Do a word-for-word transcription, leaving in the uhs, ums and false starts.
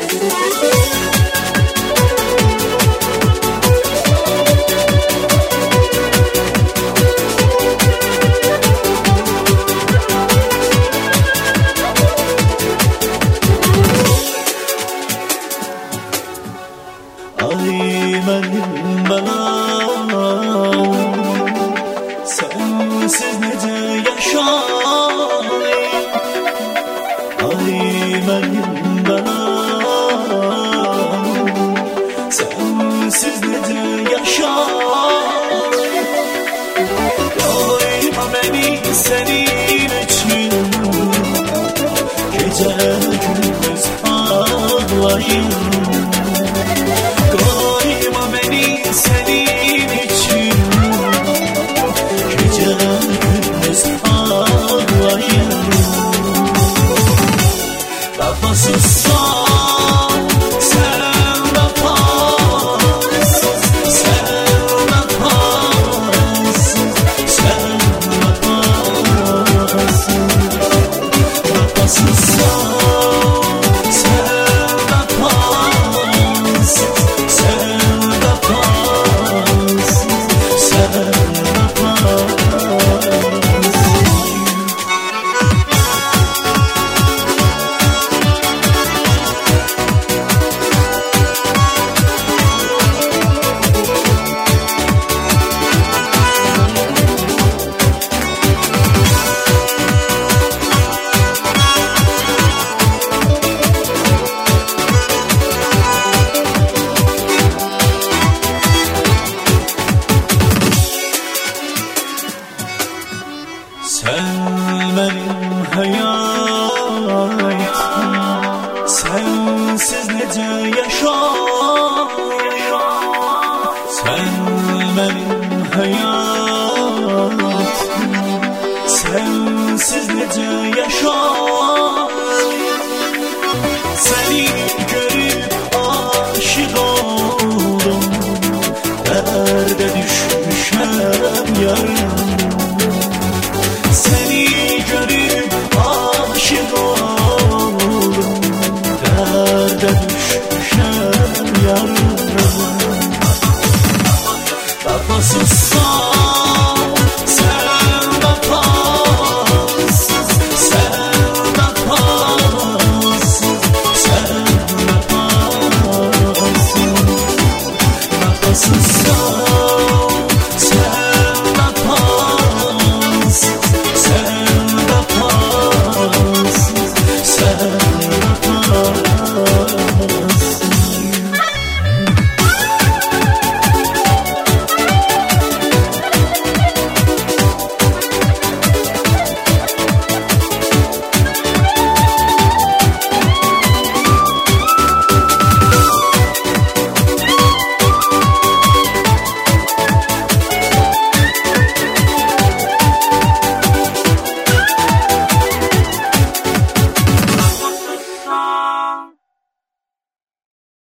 Benim belam sensiz nece yaşayayım? Ay benim belam sensiz nece yaşayayım? Koyma beni senin için gece gündüz ağlayayım. Senin için gece gündüz ağlayayım. Vefasızsan sen vefasız, sen vefasız, sen vefasız. Vefasızsan sen benim hayatım, sensiz nece yaşayayım? Sen benim hayatım, sensiz nece yaşayayım? Seni görüp aşık oldum, derde düşmüşem yarım.